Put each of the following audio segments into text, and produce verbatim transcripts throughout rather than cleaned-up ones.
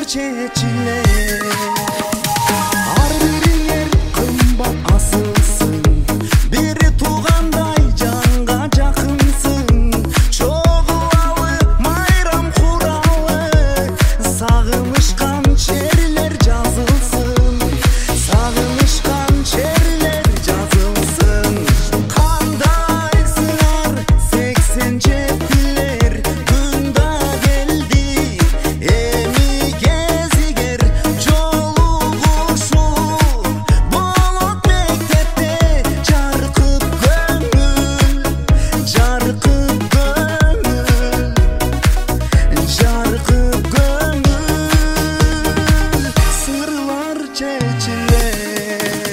чечилер. Ар бириңер кымбат асылсың, бири туугандай жанга жакынсың. Чогулалы майрам куралы, сагынышкан черлер жазылсын, сагынышкан черлер жазылсын. Кандайсыңар сексен жетилер, күн да келди эми кезигер. Жолугушуу болот мектепте, жаркып көңүл, жаркып көңүл, жаркып көңүл, сырлар чечилер.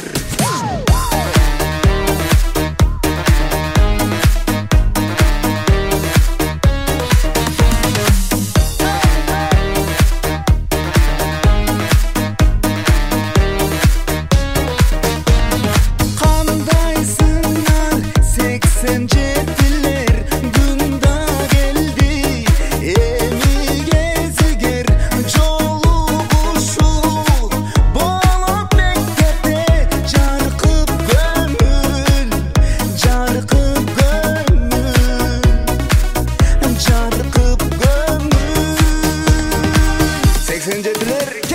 Кандайсыңар сексен жетилер, күн да келди эми кезигер. Жолугушуу болот мектепте, жаркып көңүл, жаркып көңүл, жаркып көңүл, сексен жетилер.